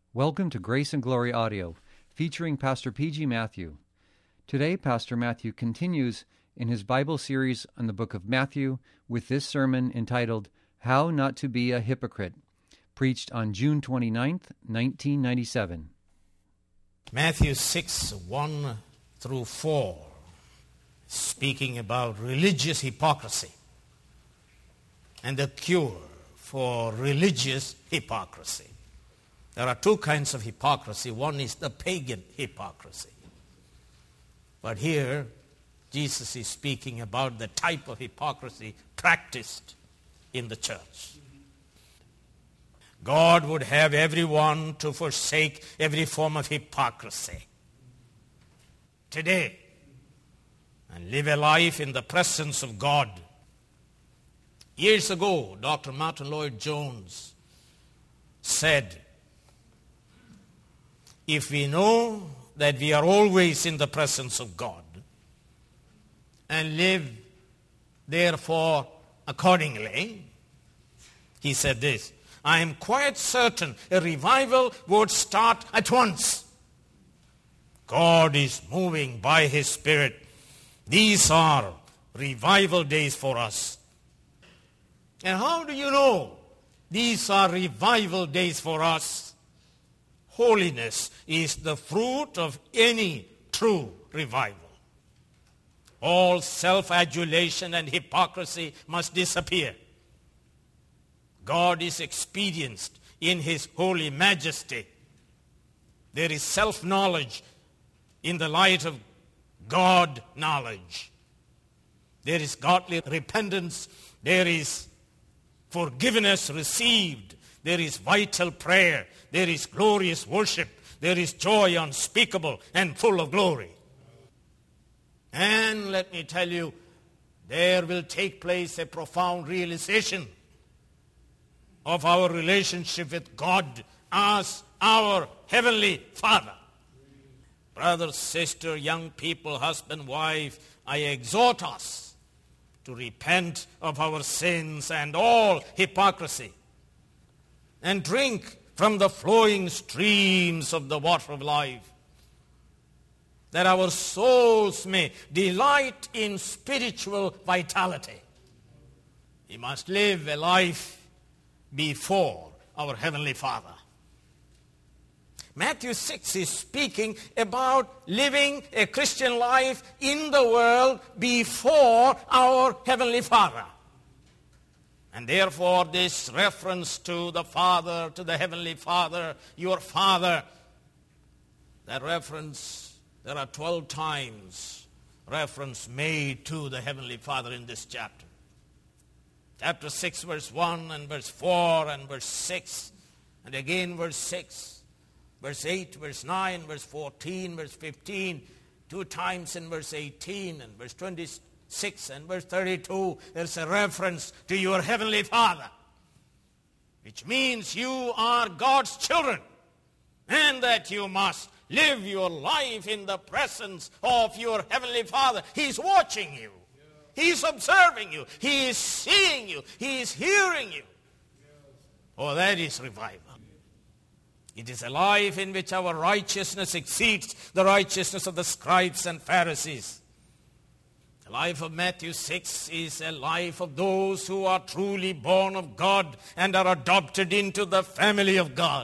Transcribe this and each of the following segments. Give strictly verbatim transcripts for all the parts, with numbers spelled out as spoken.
Welcome to Grace and Glory Audio, featuring Pastor P G. Matthew. Today, Pastor Matthew continues in his Bible series on the book of Matthew with this sermon entitled, How Not to Be a Hypocrite, preached on June twenty-ninth, nineteen ninety-seven. Matthew six, one through four, speaking about religious hypocrisy and the cure for religious hypocrisy. There are two kinds of hypocrisy. One is the pagan hypocrisy. But here, Jesus is speaking about the type of hypocrisy practiced in the church. God would have everyone to forsake every form of hypocrisy today and live a life in the presence of God. Years ago, Doctor Martin Lloyd-Jones said, if we know that we are always in the presence of God and live therefore accordingly, he said this, I am quite certain a revival would start at once. God is moving by His Spirit. These are revival days for us. And how do you know these are revival days for us? Holiness is the fruit of any true revival. All self-adulation and hypocrisy must disappear. God is experienced in His holy majesty. There is self-knowledge in the light of God knowledge. There is godly repentance. There is forgiveness received. There is vital prayer. There is glorious worship. There is joy unspeakable and full of glory. And let me tell you, there will take place a profound realization of our relationship with God as our Heavenly Father. Brother, sister, young people, husband, wife, I exhort us to repent of our sins and all hypocrisy and drink from the flowing streams of the water of life, that our souls may delight in spiritual vitality. We must live a life before our Heavenly Father. Matthew six is speaking about living a Christian life in the world before our Heavenly Father. And therefore this reference to the Father, to the Heavenly Father, your Father, that reference, there are twelve times reference made to the Heavenly Father in this chapter. Chapter six, verse one, and verse four, and verse six, and again verse six, verse eight, verse nine, verse fourteen, verse fifteen, two times in verse eighteen, and verse twenty-six, and verse thirty-two, there's a reference to your Heavenly Father, which means you are God's children, and that you must live your life in the presence of your Heavenly Father. He's watching you. He's observing you. He is seeing you. He is hearing you. Oh, that is revival. It is a life in which our righteousness exceeds the righteousness of the scribes and Pharisees. The life of Matthew six is a life of those who are truly born of God and are adopted into the family of God.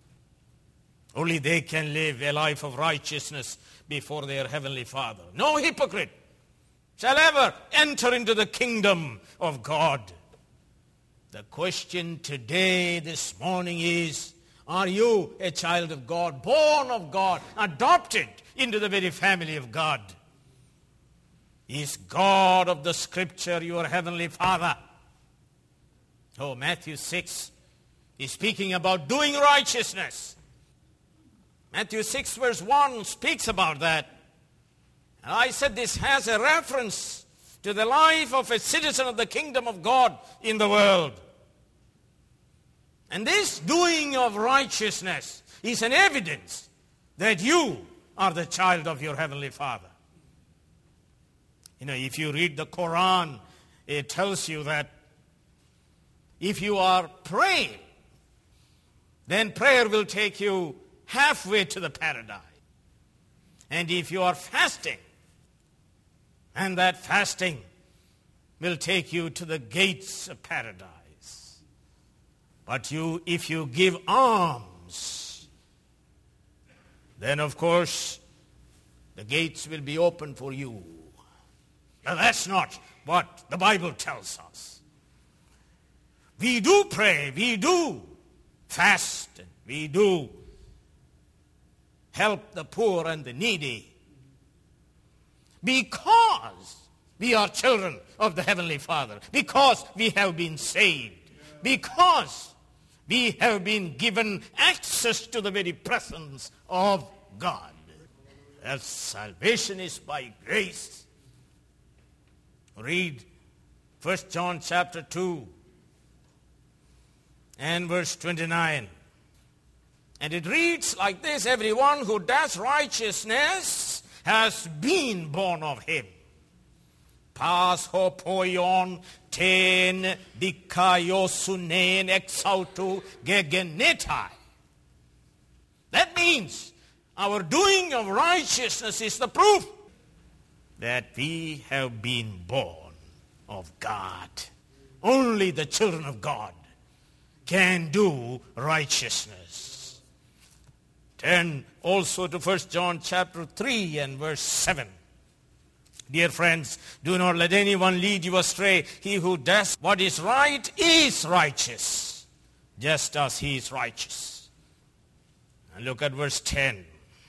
Only they can live a life of righteousness before their Heavenly Father. No hypocrite shall ever enter into the kingdom of God. The question today, this morning is, are you a child of God, born of God, adopted into the very family of God? Is God of the Scripture your Heavenly Father? Oh, Matthew six is speaking about doing righteousness. Matthew six verse one speaks about that. And I said this has a reference to the life of a citizen of the kingdom of God in the world. And this doing of righteousness is an evidence that you are the child of your Heavenly Father. You know, if you read the Quran, it tells you that if you are praying then prayer will take you halfway to the paradise. And if you are fasting, and that fasting will take you to the gates of paradise. But you, if you give alms, then of course the gates will be open for you. Now that's not what the Bible tells us. We do pray, we do fast, and we do help the poor and the needy because we are children of the Heavenly Father, because we have been saved, because we have been given access to the very presence of God. As salvation is by grace. Read First John chapter two and verse twenty-nine. And it reads like this: everyone who does righteousness has been born of him. Pas ho poion ten dikaiosunen exautu gegenetai. That means our doing of righteousness is the proof that we have been born of God. Only the children of God can do righteousness. Turn also to First John chapter three and verse seven. Dear friends, do not let anyone lead you astray. He who does what is right is righteous, just as he is righteous. And look at verse ten.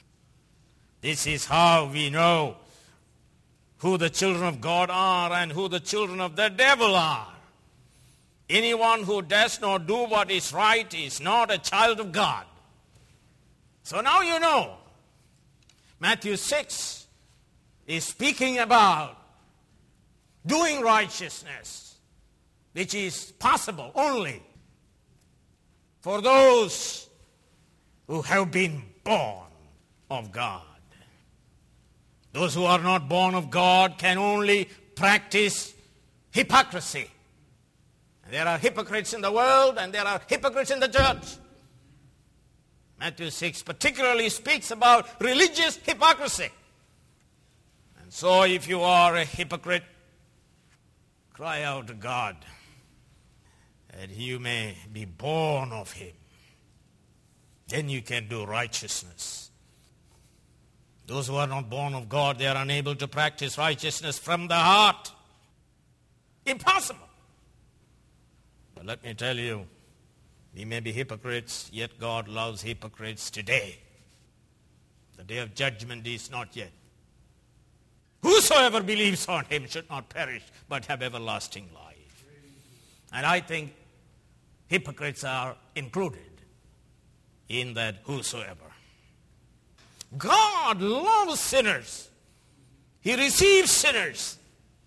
This is how we know who the children of God are and who the children of the devil are. Anyone who does not do what is right is not a child of God. So now you know. Matthew six is speaking about doing righteousness, which is possible only for those who have been born of God. Those who are not born of God can only practice hypocrisy. There are hypocrites in the world and there are hypocrites in the church. Matthew six particularly speaks about religious hypocrisy. And so if you are a hypocrite, cry out to God that you may be born of him. Then you can do righteousness. Those who are not born of God, they are unable to practice righteousness from the heart. Impossible. But let me tell you, we may be hypocrites, yet God loves hypocrites today. The day of judgment is not yet. Whosoever believes on him should not perish, but have everlasting life. And I think hypocrites are included in that whosoever. God loves sinners. He receives sinners.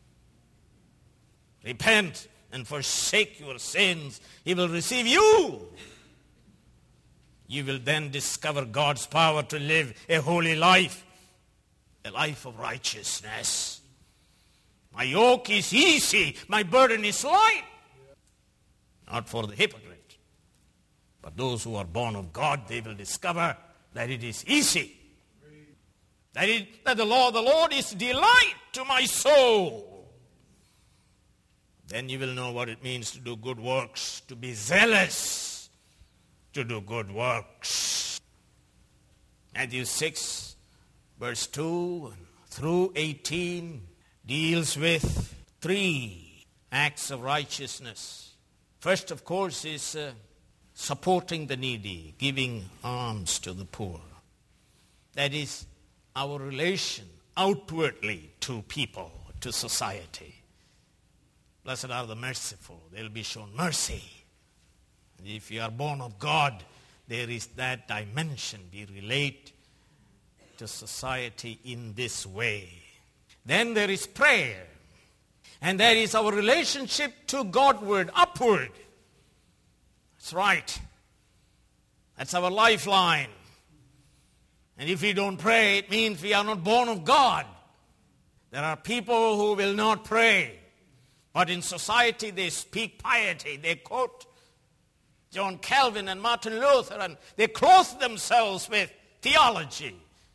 Repent and forsake your sins. He will receive you. You will then discover God's power to live a holy life, a life of righteousness. My yoke is easy, my burden is light. Not for the hypocrite, but those who are born of God, they will discover that it is easy. That, it, that the law of the Lord is delight to my soul. Then you will know what it means to do good works, to be zealous, to do good works. Matthew six, verse two through eighteen deals with three acts of righteousness. First, of course, is uh, supporting the needy, giving alms to the poor. That is our relation outwardly to people, to society. Blessed are the merciful, they will be shown mercy. And if you are born of God, there is that dimension. We relate to society in this way. Then there is prayer. And there is our relationship to Godward, upward. That's right. That's our lifeline. And if we don't pray, it means we are not born of God. There are people who will not pray. But in society, they speak piety. They quote John Calvin and Martin Luther, and they clothe themselves with theology.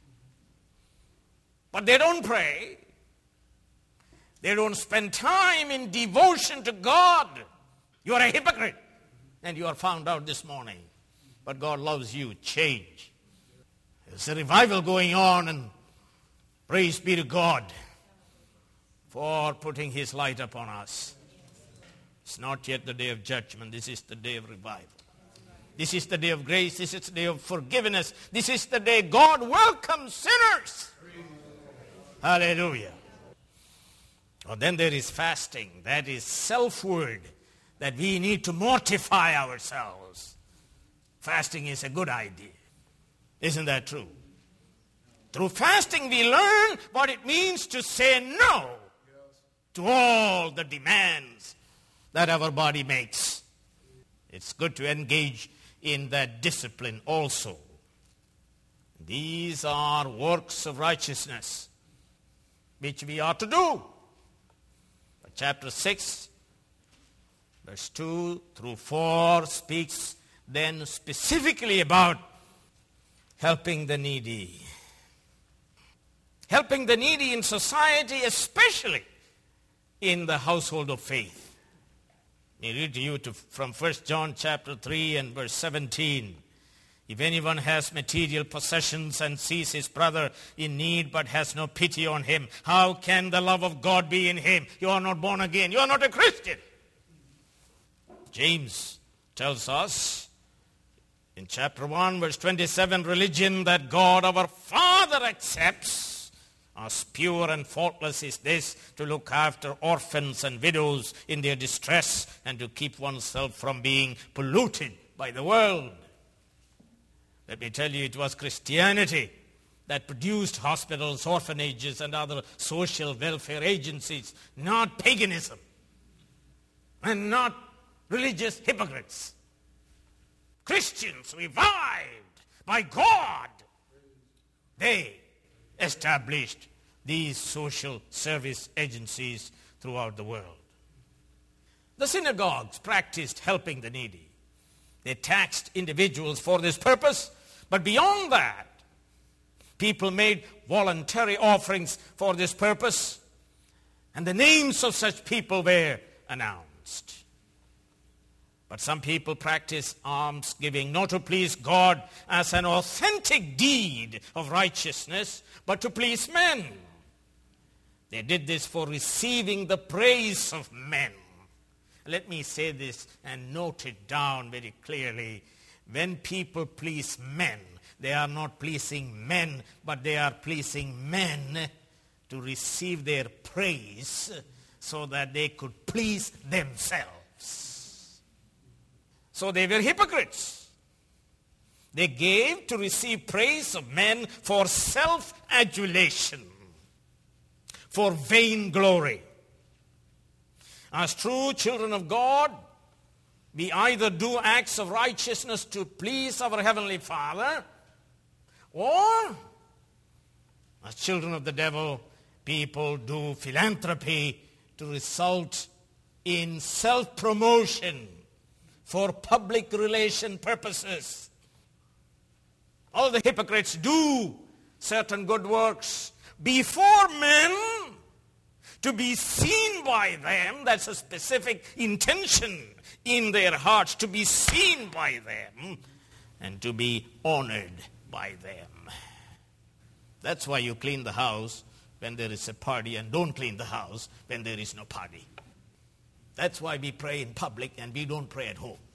But they don't pray. They don't spend time in devotion to God. You are a hypocrite. And you are found out this morning. But God loves you. Change. There's a revival going on, and praise be to God for putting his light upon us. It's not yet the day of judgment. This is the day of revival. This is the day of grace. This is the day of forgiveness. This is the day God welcomes sinners. Hallelujah. Oh, then there is fasting. That is self-word, that we need to mortify ourselves. Fasting is a good idea. Isn't that true? Through fasting we learn what it means to say no to all the demands that our body makes. It's good to engage in that discipline also. These are works of righteousness which we are to do. But chapter six, verse two through four speaks then specifically about helping the needy. Helping the needy in society, especially in the household of faith. I read to you to, from First John chapter three and verse seventeen. If anyone has material possessions and sees his brother in need but has no pity on him, how can the love of God be in him? You are not born again. You are not a Christian. James tells us in chapter one, verse twenty-seven, religion that God our Father accepts as pure and faultless is this, to look after orphans and widows in their distress and to keep oneself from being polluted by the world. Let me tell you, it was Christianity that produced hospitals, orphanages, and other social welfare agencies, not paganism and not religious hypocrites. Christians revived by God, they established these social service agencies throughout the world. The synagogues practiced helping the needy. They taxed individuals for this purpose, but beyond that, people made voluntary offerings for this purpose, and the names of such people were announced. But some people practice almsgiving not to please God as an authentic deed of righteousness, but to please men. They did this for receiving the praise of men. Let me say this and note it down very clearly. When people please men, they are not pleasing men, but they are pleasing men to receive their praise so that they could please themselves. So they were hypocrites. They gave to receive praise of men for self-adulation, for vain glory. As true children of God, we either do acts of righteousness to please our Heavenly Father, or as children of the devil, people do philanthropy to result in self-promotion for public relation purposes. All the hypocrites do certain good works before men to be seen by them. That's a specific intention in their hearts, to be seen by them and to be honored by them. That's why you clean the house when there is a party and don't clean the house when there is no party. That's why we pray in public and we don't pray at home.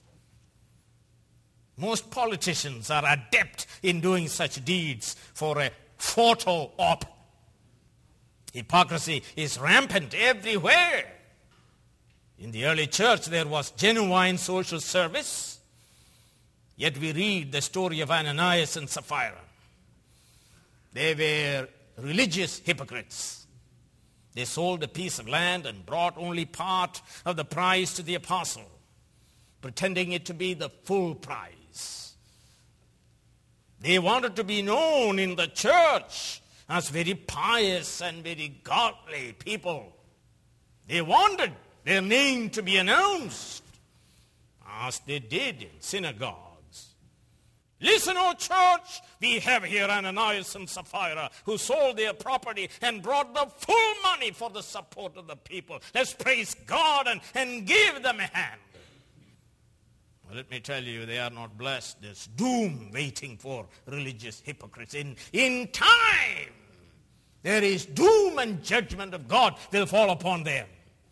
Most politicians are adept in doing such deeds for a photo op. Hypocrisy is rampant everywhere. In the early church, there was genuine social service. Yet we read the story of Ananias and Sapphira. They were religious hypocrites. They sold a piece of land and brought only part of the price to the apostle, pretending it to be the full price. They wanted to be known in the church as very pious and very godly people. They wanted their name to be announced. as they did in synagogues. Listen, O church, we have here Ananias and Sapphira who sold their property and brought the full money for the support of the people. Let's praise God and, and give them a hand. Well, let me tell you, they are not blessed. There's doom waiting for religious hypocrites. In, in time, there is doom and judgment of God will fall upon them.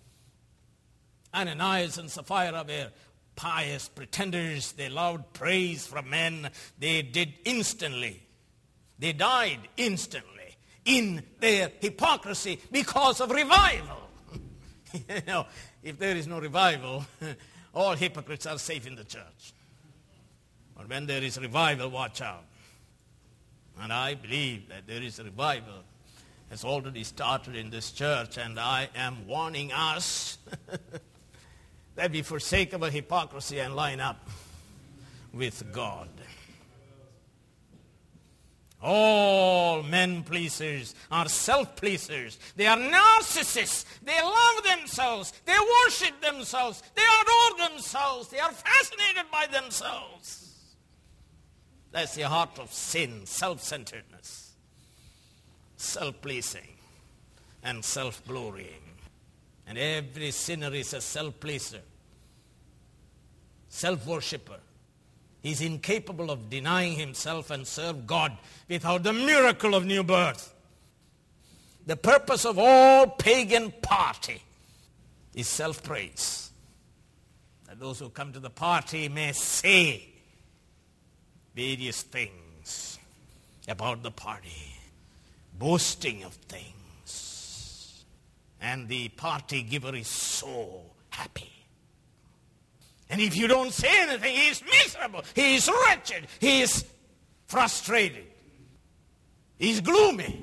Ananias and Sapphira were pious pretenders. They loved praise from men. They did instantly. They died instantly in their hypocrisy because of revival. You know, if there is no revival, all hypocrites are safe in the church. But when there is revival, watch out. And I believe that there is a revival. Has already started in this church, and I am warning us that we forsake our hypocrisy and line up with God. All men pleasers are self-pleasers. They are narcissists. They love themselves. They worship themselves. They adore themselves. They are fascinated by themselves. That's the heart of sin, self-centeredness, self-pleasing, and self-glorying. And every sinner is a self-pleaser, self-worshipper. He's incapable of denying himself and serve God without the miracle of new birth. The purpose of all pagan party is self-praise. That those who come to the party may say various things about the party, boasting of things. And the party giver is so happy. And if you don't say anything, he is miserable. He is wretched. He is frustrated. He is gloomy.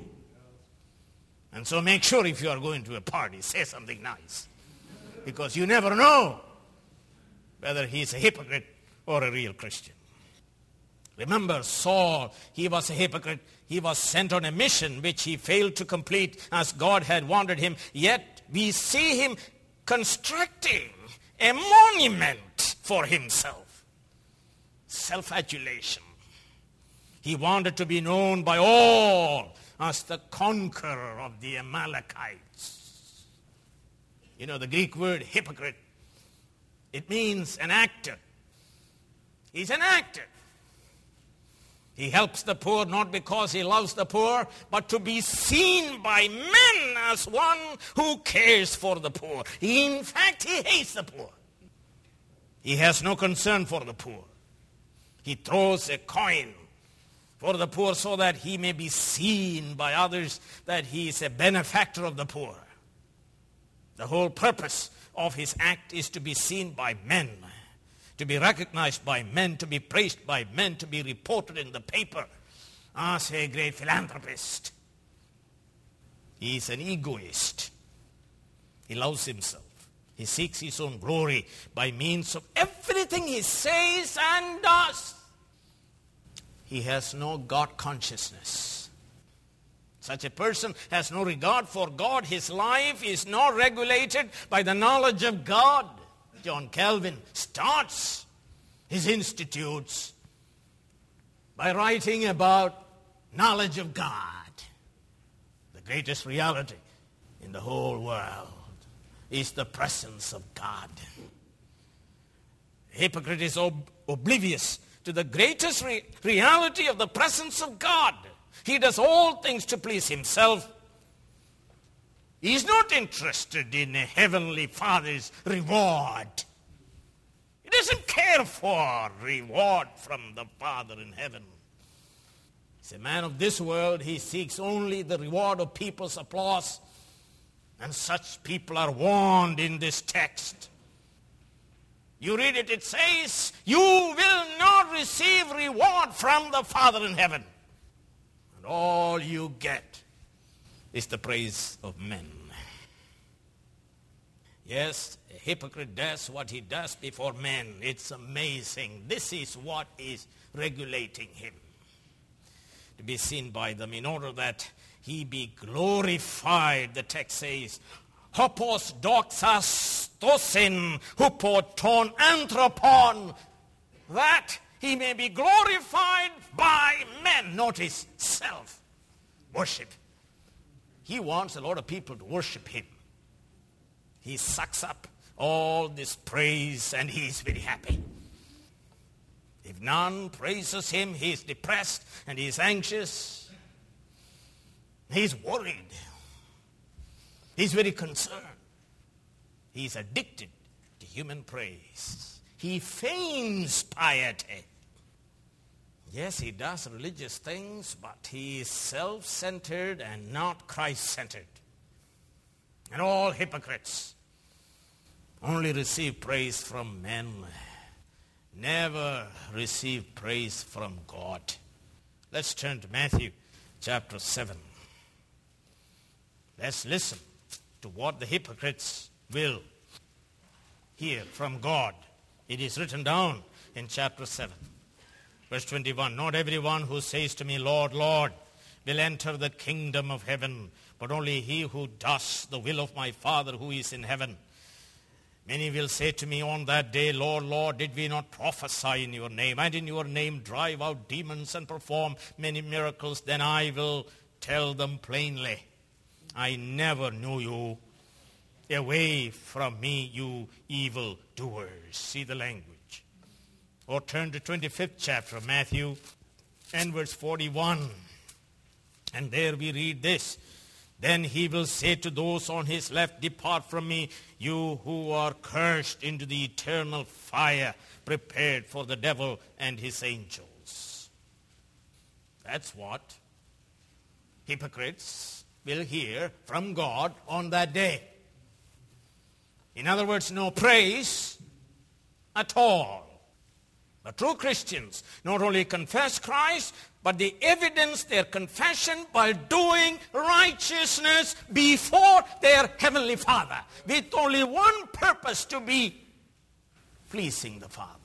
And so make sure if you are going to a party, say something nice. Because you never know whether he is a hypocrite or a real Christian. Remember Saul, he was a hypocrite. He was sent on a mission which he failed to complete as God had wanted him. Yet we see him constructing a monument for himself. Self-adulation. He wanted to be known by all as the conqueror of the Amalekites. You know, the Greek word hypocrite, it means an actor. He's an actor. He helps the poor not because he loves the poor, but to be seen by men as one who cares for the poor. In fact, he hates the poor. He has no concern for the poor. He throws a coin for the poor so that he may be seen by others that he is a benefactor of the poor. The whole purpose of his act is to be seen by men, to be recognized by men, to be praised by men, to be reported in the paper as a great philanthropist. He is an egoist. He loves himself. He seeks his own glory by means of everything he says and does. He has no God consciousness. Such a person has no regard for God. His life is not regulated by the knowledge of God. John Calvin starts his institutes by writing about knowledge of God. The greatest reality in the whole world is the presence of God. The hypocrite is ob- oblivious to the greatest re- reality of the presence of God. He does all things to please himself. He is not interested in a heavenly Father's reward. He doesn't care for reward from the Father in heaven. He's a man of this world. He seeks only the reward of people's applause. And such people are warned in this text. You read it, it says, you will not receive reward from the Father in heaven. And all you get is the praise of men. Yes, a hypocrite does what he does before men. It's amazing. This is what is regulating him. To be seen by them in order that he be glorified, the text says, hopos doxas Christosin hupoton anthropon, that he may be glorified by men. Notice, self worship. He wants a lot of people to worship him. He sucks up all this praise and he is very happy. If none praises him, he is depressed and he is anxious. He is worried. He is very concerned. He is addicted to human praise. He feigns piety. Yes, he does religious things, but he is self-centered and not Christ-centered. And all hypocrites only receive praise from men, never receive praise from God. Let's turn to Matthew chapter seven. Let's listen to what the hypocrites will hear from God. It is written down in chapter seven, verse twenty-one. Not everyone who says to me, Lord, Lord, will enter the kingdom of heaven, but only he who does the will of my Father who is in heaven. Many will say to me on that day, Lord, Lord, did we not prophesy in your name, and in your name drive out demons and perform many miracles? Then I will tell them plainly, I never knew you. Away from me, you evil doers. See the language. Or turn to twenty-fifth chapter of Matthew and verse forty-one. And there we read this. Then he will say to those on his left, depart from me, you who are cursed, into the eternal fire prepared for the devil and his angels. That's what hypocrites will hear from God on that day. In other words, no praise at all. The true Christians not only confess Christ, but they evidence their confession by doing righteousness before their heavenly Father, with only one purpose: to be pleasing the Father,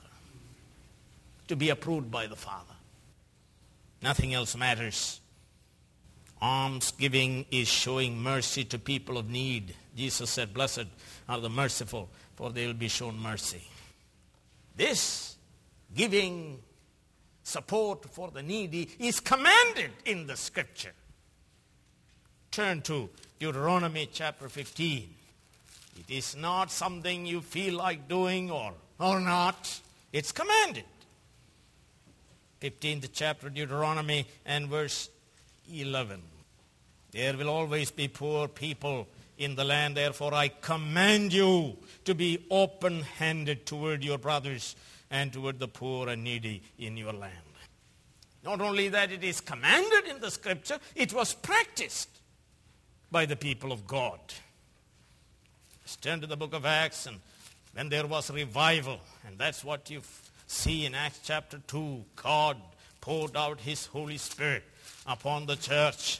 to be approved by the Father. Nothing else matters. Almsgiving is showing mercy to people of need. Jesus said, blessed are the merciful, for they will be shown mercy. This giving support for the needy is commanded in the Scripture. Turn to Deuteronomy chapter fifteen. It is not something you feel like doing or, or not. It's commanded. fifteenth chapter Deuteronomy and verse eleven. There will always be poor people in the land. Therefore I command you to be open-handed toward your brothers and toward the poor and needy in your land. Not only that it is commanded in the Scripture, it was practiced by the people of God. Let's turn to the book of Acts, and when there was revival, and that's what you see in Acts chapter two, God poured out his Holy Spirit upon the church.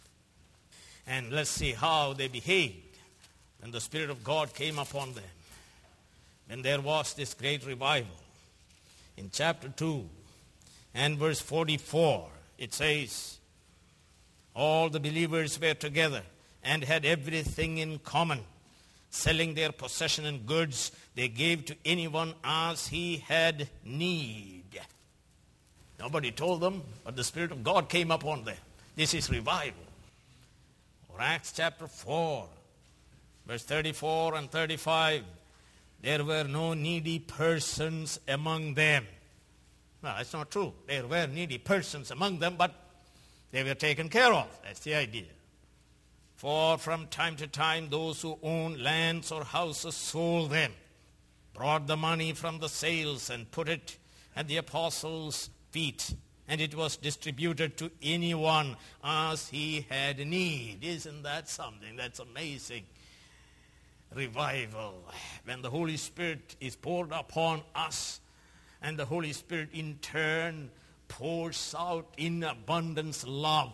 And let's see how they behaved when the Spirit of God came upon them. When there was this great revival. In chapter two and verse forty-four, it says, all the believers were together and had everything in common. Selling their possession and goods, they gave to anyone as he had need. Nobody told them, but the Spirit of God came upon them. This is revival. Or Acts chapter four, verse thirty-four and thirty-five. There were no needy persons among them. No, that's not true. There were needy persons among them, but they were taken care of. That's the idea. For from time to time, those who owned lands or houses sold them, brought the money from the sales and put it at the apostles' feet, and it was distributed to anyone as he had need. Isn't that something? That's amazing. Revival. When the Holy Spirit is poured upon us, and the Holy Spirit in turn pours out in abundance love,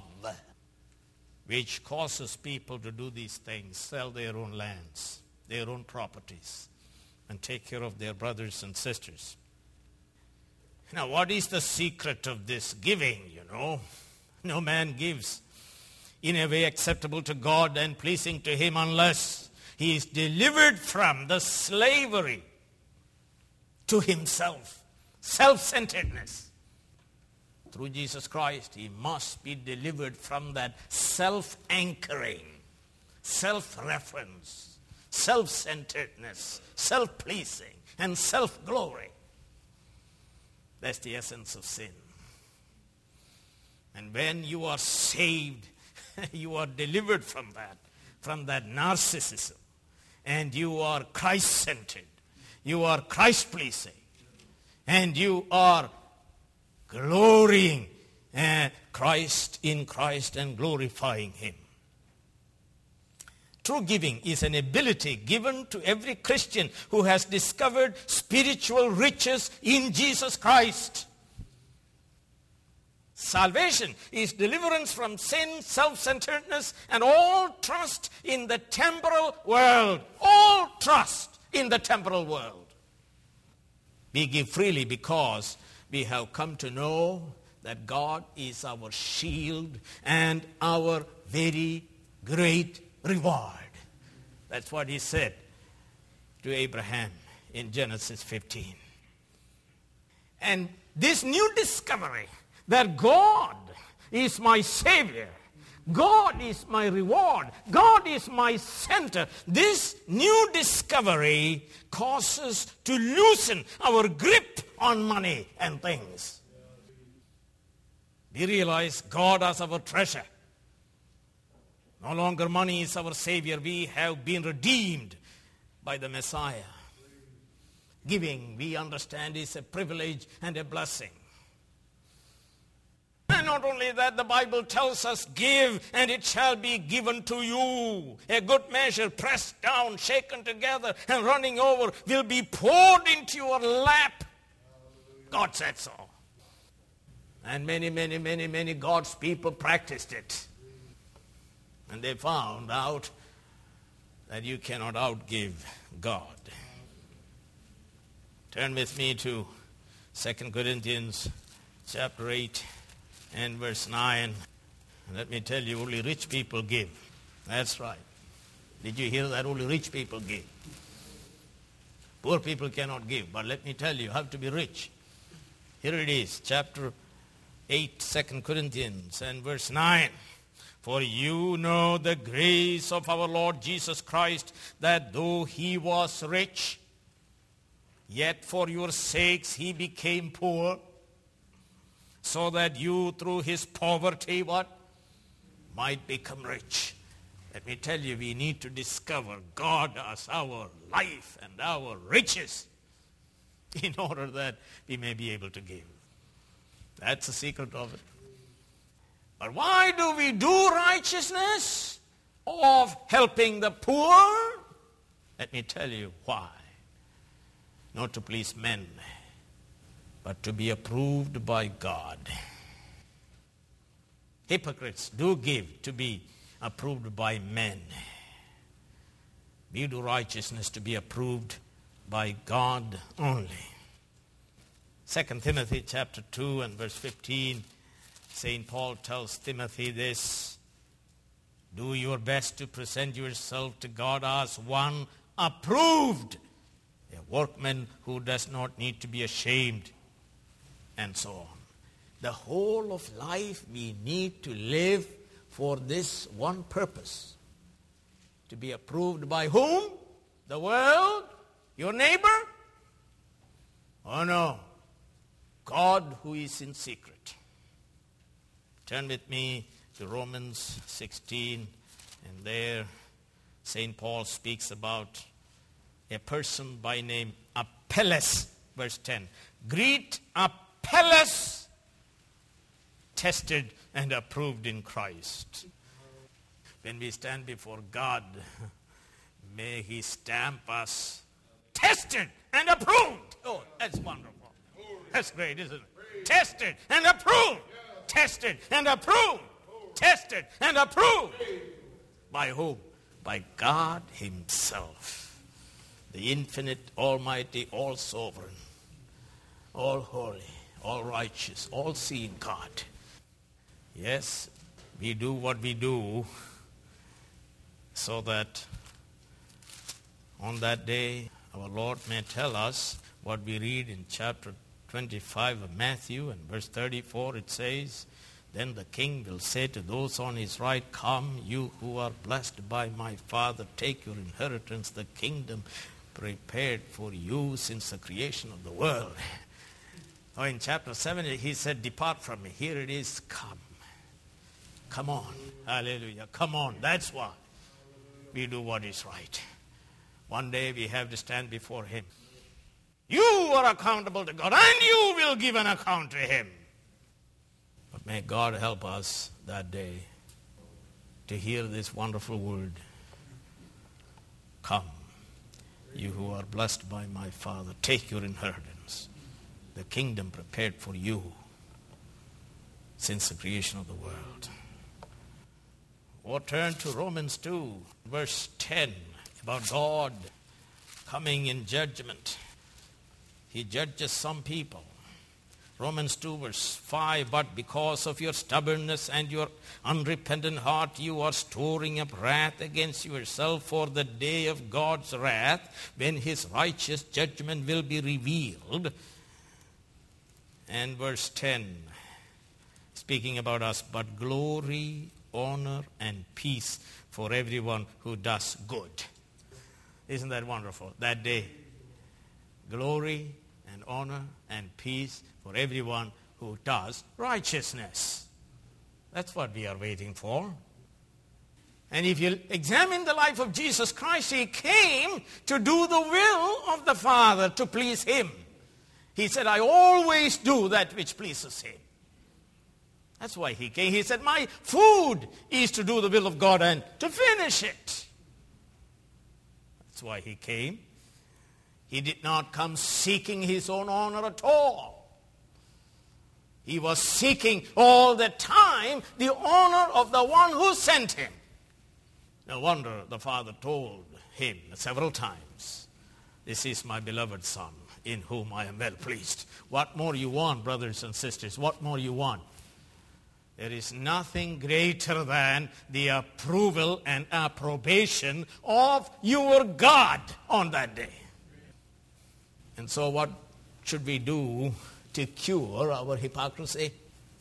which causes people to do these things, sell their own lands, their own properties, and take care of their brothers and sisters. Now, what is the secret of this giving, you know? No man gives in a way acceptable to God and pleasing to him unless He is delivered from the slavery to himself, self-centeredness. Through Jesus Christ, he must be delivered from that self-anchoring, self-reference, self-centeredness, self-pleasing, and self-glory. That's the essence of sin. And when you are saved, you are delivered from that, from that narcissism. And you are Christ-centered. You are Christ-pleasing. And you are glorying uh, Christ in Christ and glorifying him. True giving is an ability given to every Christian who has discovered spiritual riches in Jesus Christ. Salvation is deliverance from sin, self-centeredness, and all trust in the temporal world. All trust in the temporal world. We give freely because we have come to know that God is our shield and our very great reward. That's what he said to Abraham in Genesis fifteen. And this new discovery that God is my Savior, God is my reward, God is my center, this new discovery causes to loosen our grip on money and things. We realize God as our treasure. No longer money is our Savior. We have been redeemed by the Messiah. Giving, we understand, is a privilege and a blessing. And not only that, the Bible tells us, give and it shall be given to you. A good measure, pressed down, shaken together, and running over will be poured into your lap. God said so. And many, many, many, many God's people practiced it. And they found out that you cannot outgive God. Turn with me to Second Corinthians chapter eight and verse nine. Let me tell you, only rich people give. That's right. Did you hear that? Only rich people give. Poor people cannot give. But let me tell you, you have to be rich. Here it is, chapter eight, Second Corinthians and verse nine. For you know the grace of our Lord Jesus Christ, that though he was rich, yet for your sakes he became poor, so that you through his poverty, what? Might become rich. Let me tell you, we need to discover God as our life and our riches in order that we may be able to give. That's the secret of it. But why do we do righteousness of helping the poor? Let me tell you why. Not to please men, but to be approved by God. Hypocrites do give to be approved by men. We do righteousness to be approved by God only. Second Timothy chapter two and verse fifteen, Saint Paul tells Timothy this: do your best to present yourself to God as one approved, a workman who does not need to be ashamed, and so on. The whole of life we need to live for this one purpose. To be approved by whom? The world? Your neighbor? Oh no. God who is in secret. Turn with me to Romans sixteen, and there Saint Paul speaks about a person by name Apelles, verse ten. Greet Apelles, tested and approved in Christ. When we stand before God, may he stamp us tested and approved. Oh, that's wonderful. That's great, isn't it? Tested and approved. Tested and approved. Tested and approved. By whom? By God himself. The infinite, almighty, all-sovereign, all-holy, all-righteous, all-seeing God. Yes, we do what we do so that On that day, our Lord may tell us what we read in chapter twenty-five of Matthew, and verse thirty-four, it says, "Then the king will say to those on his right, 'Come, you who are blessed by my Father, take your inheritance, the kingdom prepared for you since the creation of the world.'" Or in chapter seven, he said, "Depart from me." Here it is, "Come." Come on. Hallelujah. Come on. That's why we do what is right. One day we have to stand before him. You are accountable to God, and you will give an account to him. But may God help us that day to hear this wonderful word. "Come, you who are blessed by my Father, take your inheritance, the kingdom prepared for you since the creation of the world." Or turn to Romans two, verse ten, about God coming in judgment. He judges some people. Romans two, verse five, "But because of your stubbornness and your unrepentant heart, you are storing up wrath against yourself for the day of God's wrath, when his righteous judgment will be revealed." And verse ten, speaking about us, "But glory, honor, and peace for everyone who does good." Isn't that wonderful? That day, glory and honor and peace for everyone who does righteousness. That's what we are waiting for. And if you examine the life of Jesus Christ, he came to do the will of the Father, to please him. He said, "I always do that which pleases him." That's why he came. He said, "My food is to do the will of God and to finish it." That's why he came. He did not come seeking his own honor at all. He was seeking all the time the honor of the one who sent him. No wonder the Father told him several times, "This is my beloved Son, in whom I am well pleased." What more you want, brothers and sisters? What more you want? There is nothing greater than the approval and approbation of your God on that day. And so what should we do to cure our hypocrisy?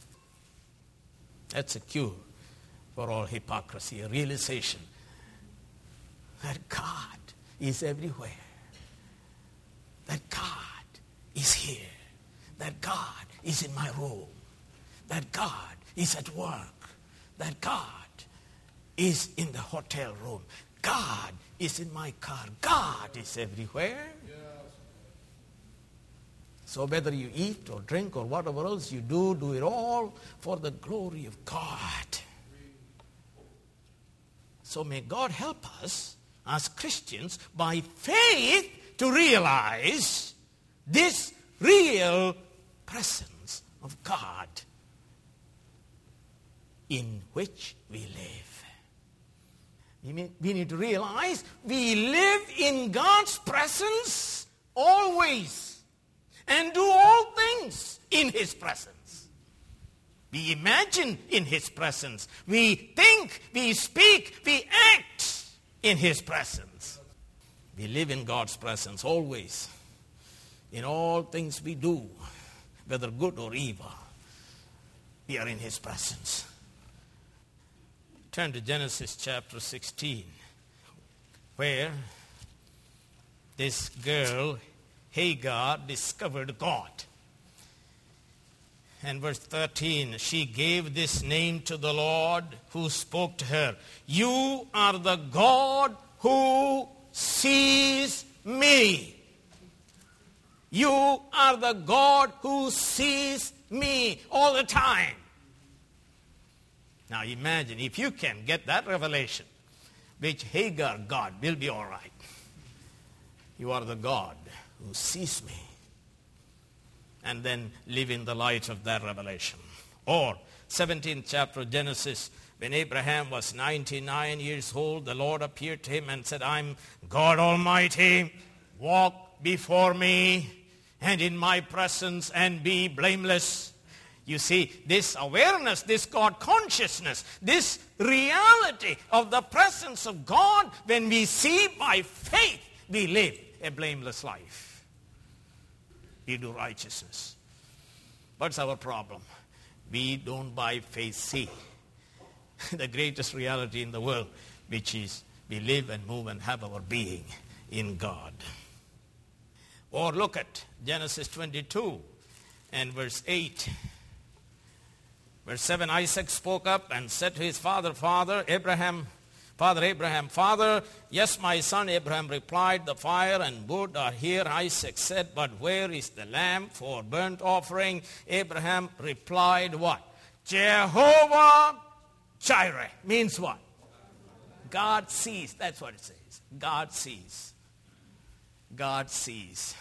That's a cure for all hypocrisy, a realization that God is everywhere, that God is here, that God is in my room, that God is at work, that God is in the hotel room, God is in my car, God is everywhere. Yes. So whether you eat or drink or whatever else you do, do it all for the glory of God. So may God help us as Christians by faith to realize this real presence of God in which we live. We need to realize we live in God's presence always and do all things in his presence. We imagine in his presence. We think, we speak, we act in his presence. We live in God's presence always. In all things we do, whether good or evil, we are in his presence. Turn to Genesis chapter sixteen, where this girl, Hagar, discovered God. And verse thirteen, she gave this name to the Lord who spoke to her. "You are the God who sees me." You are the God who sees me all the time. Now imagine if you can get that revelation, which Hagar got, will be all right. You are the God who sees me. And then live in the light of that revelation. Or seventeenth chapter of Genesis, when Abraham was ninety-nine years old, the Lord appeared to him and said, "I'm God Almighty. Walk before me and in my presence and be blameless." You see, this awareness, this God consciousness, this reality of the presence of God, when we see by faith, we live a blameless life. We do righteousness. What's our problem? We don't by faith see the greatest reality in the world, which is we live and move and have our being in God. Or look at Genesis twenty-two and verse eight. Verse seven, Isaac spoke up and said to his father, Father Abraham, Father Abraham, Father, yes, my son. Abraham replied, the fire and wood are here. Isaac said, but where is the lamb for burnt offering? Abraham replied, what? Jehovah Jireh means what? God sees. That's what it says. God sees. God sees.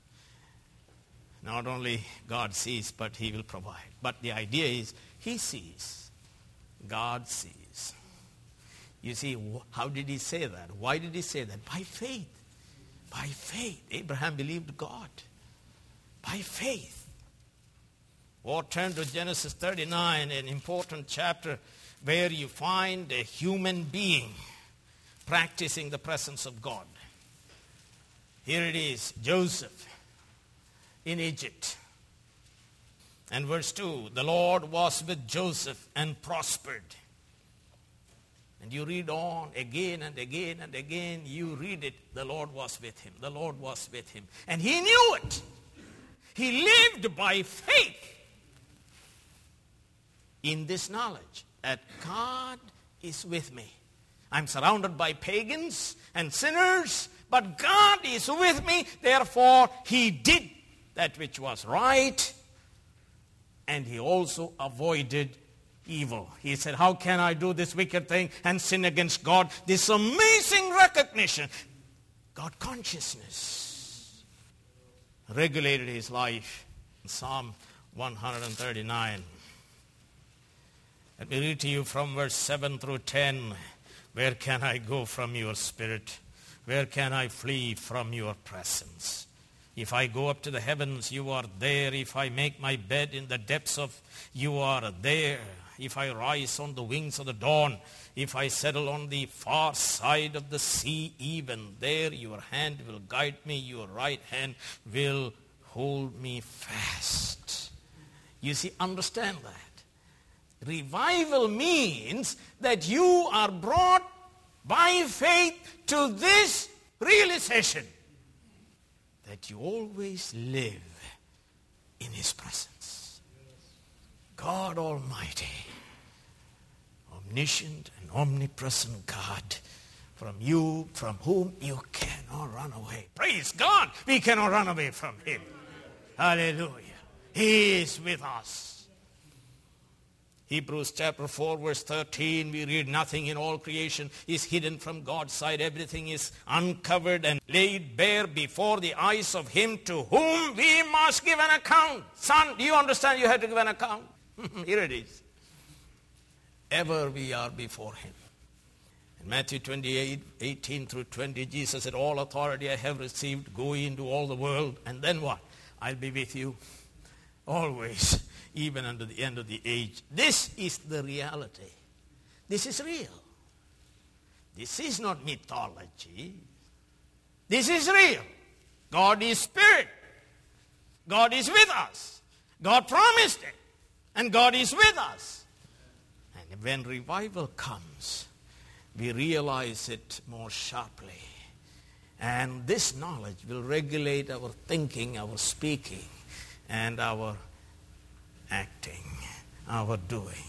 Not only God sees, but he will provide. But the idea is he sees. God sees. You see, how did he say that? Why did he say that? By faith. By faith. Abraham believed God. By faith. Or turn to Genesis thirty-nine, an important chapter where you find a human being practicing the presence of God. Here it is, Joseph in Egypt. And verse two, the Lord was with Joseph and prospered. And you read on again and again and again, you read it, the Lord was with him. The Lord was with him. And he knew it. He lived by faith in this knowledge that God is with me. I'm surrounded by pagans and sinners, but God is with me. Therefore, he did that which was right, and he also avoided evil. He said, how can I do this wicked thing and sin against God? This amazing recognition. God consciousness regulated his life. Psalm one thirty-nine. Let me read to you from verse seven through ten. Where can I go from your spirit? Where can I flee from your presence? If I go up to the heavens, you are there. If I make my bed in the depths of, you are there. If I rise on the wings of the dawn, if I settle on the far side of the sea, even there your hand will guide me, your right hand will hold me fast. You see, understand that. Revival means that you are brought by faith to this realization that you always live in his presence. God Almighty, omniscient and omnipresent God, from you, from whom you cannot run away. Praise God, we cannot run away from him. Hallelujah. He is with us. Hebrews chapter four verse thirteen, we read, nothing in all creation is hidden from God's sight. Everything is uncovered and laid bare before the eyes of him to whom we must give an account. Son, do you understand you have to give an account? Here it is. Ever we are before him. In Matthew twenty-eight, eighteen through twenty, Jesus said, all authority I have received, go into all the world. And then what? I'll be with you always, even unto the end of the age. This is the reality. This is real. This is not mythology. This is real. God is spirit. God is with us. God promised it. And God is with us. And when revival comes, we realize it more sharply. And this knowledge will regulate our thinking, our speaking, and our acting, our doing.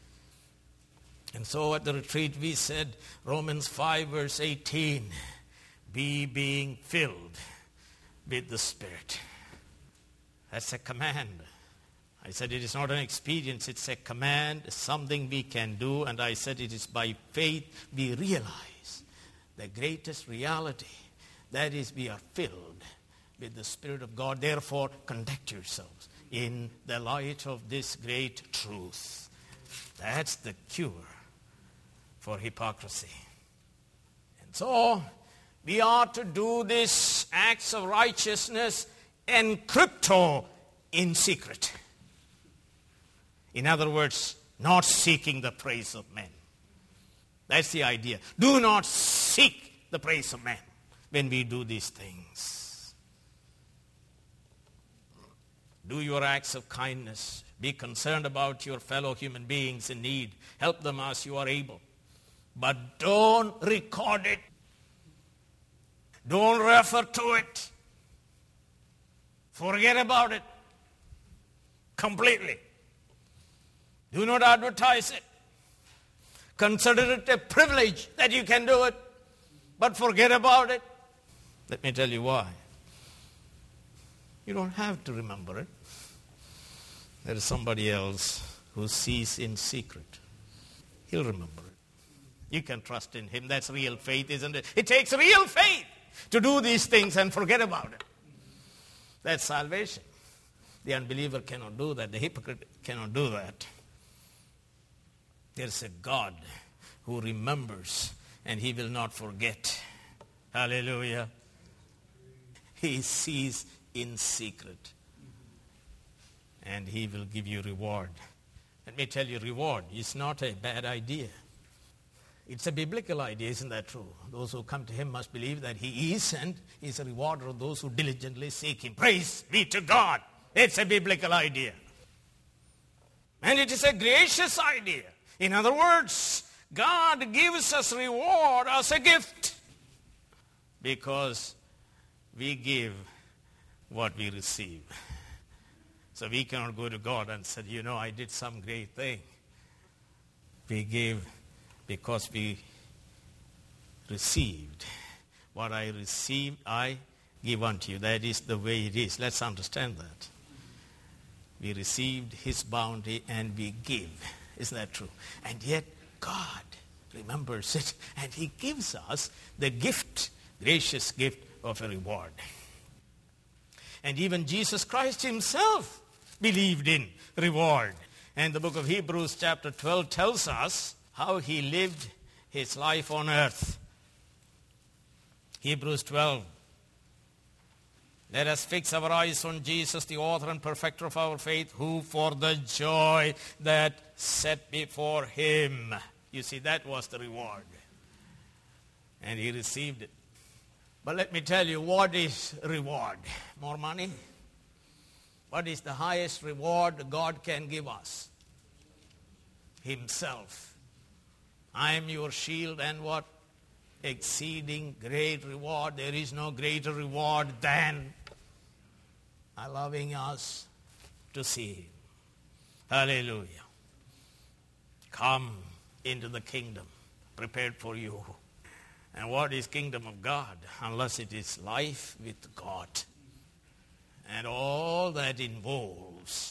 And so at the retreat we said, Romans five verse eighteen, be being filled with the Spirit. That's a command. I said it is not an experience, it's a command, something we can do. And I said it is by faith we realize the greatest reality. That is, we are filled with the Spirit of God. Therefore, conduct yourselves in the light of this great truth. That's the cure for hypocrisy. And so, we are to do these acts of righteousness en crypto, in secret. In other words, not seeking the praise of men. That's the idea. Do not seek the praise of men. when we do these things. Do your acts of kindness. Be concerned about your fellow human beings in need. Help them as you are able. But don't record it. Don't refer to it. Forget about it completely. Do not advertise it. Consider it a privilege that you can do it, but forget about it. Let me tell you why. You don't have to remember it. There is somebody else who sees in secret. He'll remember it. You can trust in him. That's real faith, isn't it? It takes real faith to do these things and forget about it. That's salvation. The unbeliever cannot do that. The hypocrite cannot do that. There's a God who remembers and he will not forget. Hallelujah. He sees in secret and he will give you reward. Let me tell you, reward is not a bad idea. It's a biblical idea, isn't that true? Those who come to him must believe that he is and is a rewarder of those who diligently seek him. Praise be to God. It's a biblical idea. And it is a gracious idea. In other words, God gives us reward as a gift because we give what we receive. So we cannot go to God and say, you know, I did some great thing. We give because we received. What I received, I give unto you. That is the way it is. Let's understand that. We received his bounty and we give. Isn't that true? And yet God remembers it and he gives us the gift, gracious gift of a reward. And even Jesus Christ himself believed in reward. And the book of Hebrews chapter twelve tells us how he lived his life on earth. Hebrews twelve. Let us fix our eyes on Jesus, the author and perfecter of our faith, who for the joy that set before him. You see, that was the reward. And he received it. But let me tell you, what is reward? More money? What is the highest reward God can give us? Himself. I am your shield and what? Exceeding great reward. There is no greater reward than allowing us to see him. Hallelujah. Come into the kingdom prepared for you. And what is kingdom of God unless it is life with God and all that involves?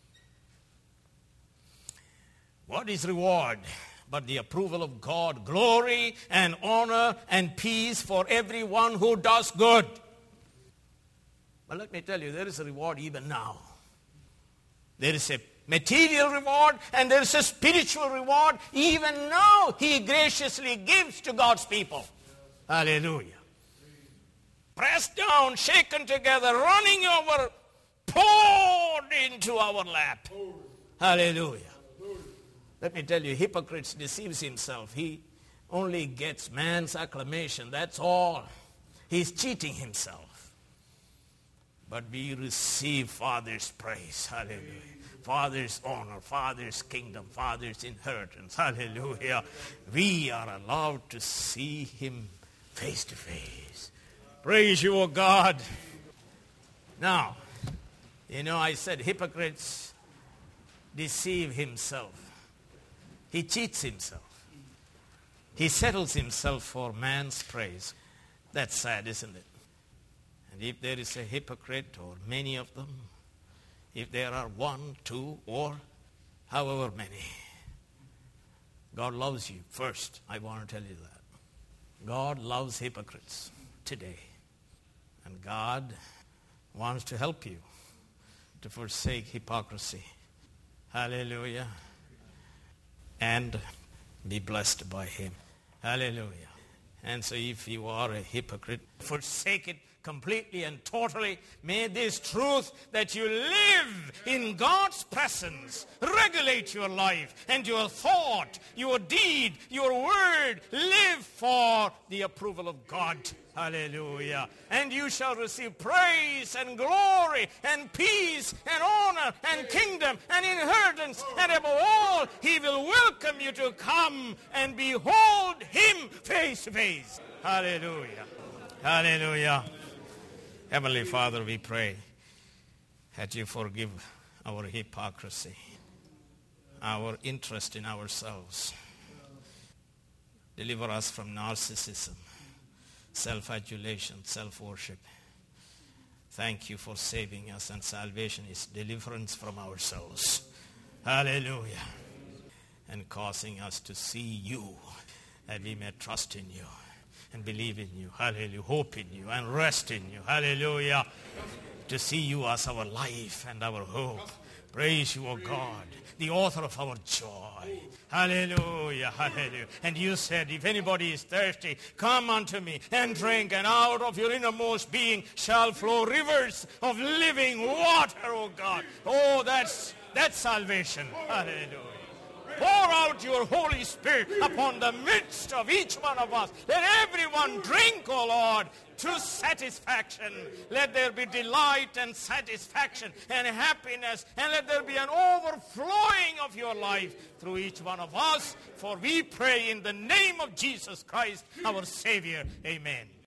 What is reward but the approval of God, glory and honor and peace for everyone who does good? But let me tell you, there is a reward even now. There is a material reward and there is a spiritual reward. Even now, he graciously gives to God's people. Hallelujah. Pressed down, shaken together, running over, poured into our lap. Hallelujah. Let me tell you, hypocrites deceives himself. He only gets man's acclamation. That's all. He's cheating himself. But we receive Father's praise. Hallelujah. Father's honor, Father's kingdom, Father's inheritance. Hallelujah. We are allowed to see him face to face. Praise you, O God. Now, you know, I said hypocrites deceive himself. He cheats himself. He settles himself for man's praise. That's sad, isn't it? And if there is a hypocrite or many of them, if there are one, two, or however many, God loves you first. I want to tell you that. God loves hypocrites today. And God wants to help you to forsake hypocrisy. Hallelujah. And be blessed by him. Hallelujah. And so if you are a hypocrite, forsake it completely and totally. May this truth that you live in God's presence regulate your life and your thought, your deed, your word. Live for the approval of God. Hallelujah. And you shall receive praise and glory and peace and honor and kingdom and inheritance. And above all, he will welcome you to come and behold him face to face. Hallelujah. Hallelujah. Heavenly Father, we pray that you forgive our hypocrisy, our interest in ourselves. Deliver us from narcissism, self-adulation, self-worship. Thank you for saving us, and salvation is deliverance from ourselves. Hallelujah. And causing us to see you, that we may trust in you and believe in you. Hallelujah. Hope in you and rest in you. Hallelujah. To see you as our life and our hope. Praise you, O God, the author of our joy. Hallelujah, hallelujah. And you said, if anybody is thirsty, come unto me and drink, and out of your innermost being shall flow rivers of living water, O God. Oh, that's, that's salvation. Hallelujah. Pour out your Holy Spirit upon the midst of each one of us. Let everyone drink, O Lord, to satisfaction. Let there be delight and satisfaction and happiness, and let there be an overflowing of your life through each one of us. For we pray in the name of Jesus Christ, our Savior. Amen.